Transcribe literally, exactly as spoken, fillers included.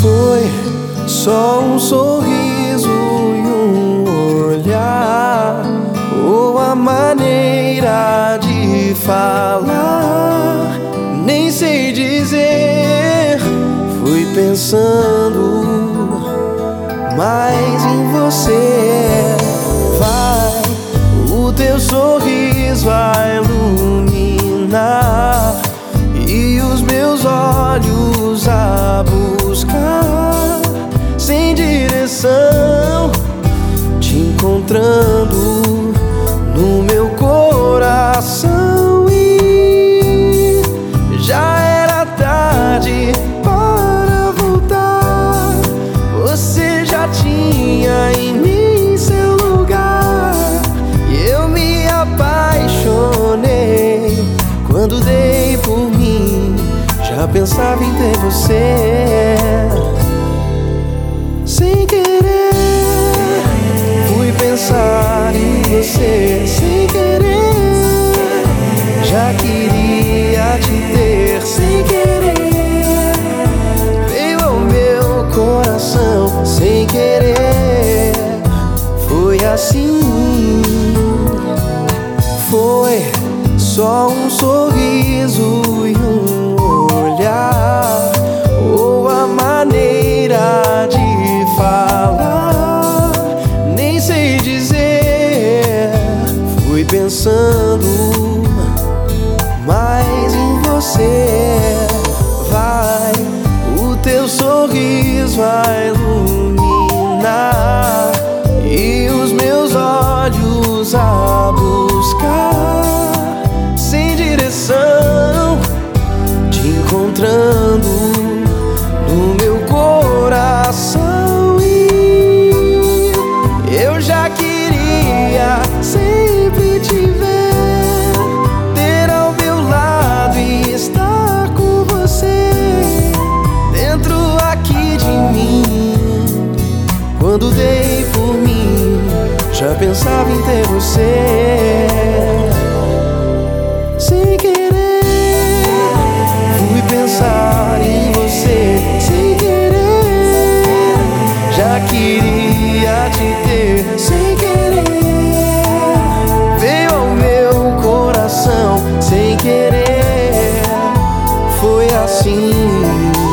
Foi só um sorriso e um olhar, ou a maneira de falar, nem sei dizer. Fui pensando mais em você. Vai, o teu sorriso vai iluminar e os meus olhos a buscar, sem direção, te encontrando no meu coração. E já era tarde para voltar, você já tinha em mim seu lugar. E eu me apaixonei quando dei por mim, já pensava em ter você. Sem querer, fui pensar em você. Sem querer, já queria te ter. Sem querer, veio ao meu coração. Sem querer, foi assim. Foi só um sorriso e um olhar, ou a maneira de falar, nem sei dizer. Fui pensando mais em você. Vai, o teu sorriso vai iluminar e os meus olhos a buscar, sem direção, te encontrando no meu coração. E eu já queria sempre te ver, ter ao meu lado e estar com você, dentro aqui de mim. Quando dei por mim, já pensava em ter você. Sem querer, fui pensar em você. Sem querer, já queria te ter. Sem querer, veio ao meu coração. Sem querer, foi assim.